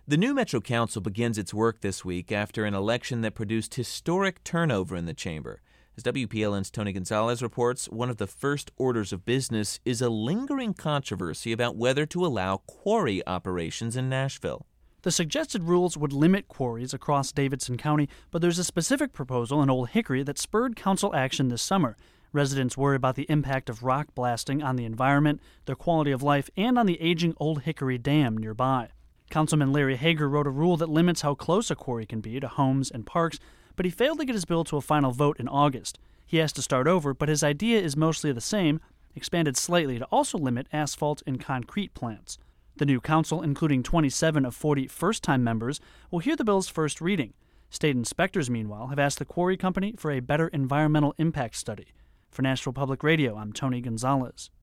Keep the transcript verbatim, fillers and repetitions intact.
The new Metro Council begins its work this week after an election that produced historic turnover in the chamber. As W P L N's Tony Gonzalez reports, one of the first orders of business is a lingering controversy about whether to allow quarry operations in Nashville. The suggested rules would limit quarries across Davidson County, but there's a specific proposal in Old Hickory that spurred council action this summer. Residents worry about the impact of rock blasting on the environment, their quality of life, and on the aging Old Hickory Dam nearby. Councilman Larry Hager wrote a rule that limits how close a quarry can be to homes and parks, but he failed to get his bill to a final vote in August. He has to start over, but his idea is mostly the same, expanded slightly to also limit asphalt and concrete plants. The new council, including twenty-seven of forty first-time members, will hear the bill's first reading. State inspectors, meanwhile, have asked the quarry company for a better environmental impact study. For Nashville Public Radio, I'm Tony Gonzalez.